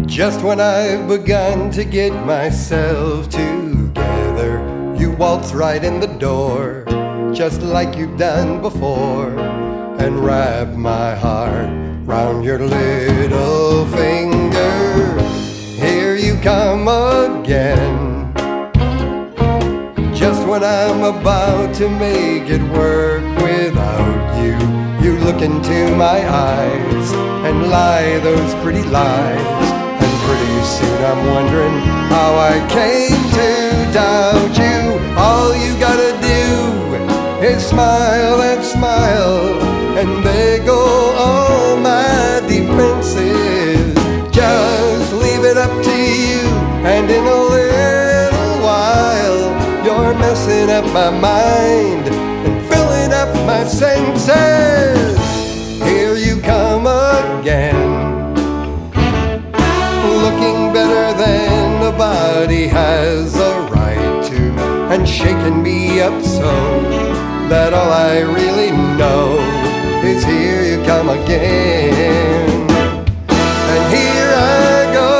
Just when I've begun to get myself together, you waltz right in the door, just like you've done before, and wrap my heart round your little finger. Here you come again, just when I'm about to make it work without you. You look into my eyes and lie those pretty lies, and pretty soon I'm wondering how I came to doubt you. All you gotta do is smile and smile, and there go all my defenses. Just leave it up to you, and in a little while you're messing up my mind and filling up my senses. Here you come again, looking better than a body has a right to, and shaking me up so that all I really know is here you come again. And here I go.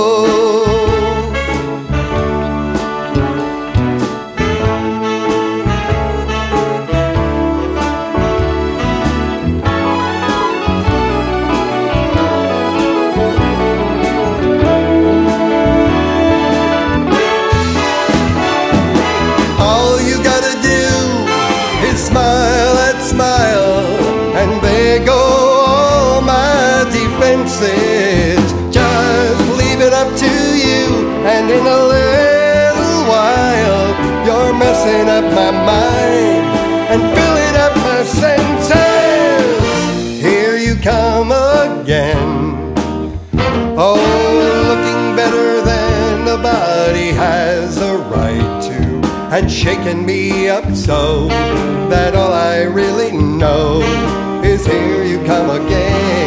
All you gotta do is smile and smile, and there go all my defenses. Just leave it up to you, and in a little while you're messing up my mind and filling up my senses. Here you come again, oh, looking better than a body has a right to, and shaking me up so that all I really know is here you come again.